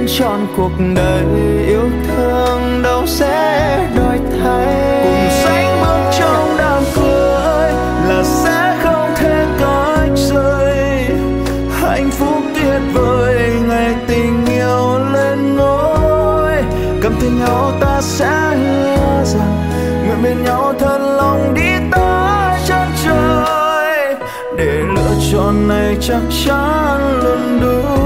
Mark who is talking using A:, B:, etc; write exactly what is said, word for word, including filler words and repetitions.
A: đến trọn cuộc đời yêu thương đâu sẽ đổi thay. Cùng sánh bước trong đám cưới là sẽ không thể cách rời. Hạnh phúc tuyệt vời ngày tình yêu lên ngôi. Cầm tay nhau ta sẽ hứa rằng nguyện bên nhau thật lòng đi tới chân trời, để lựa chọn này chắc chắn luôn đúng.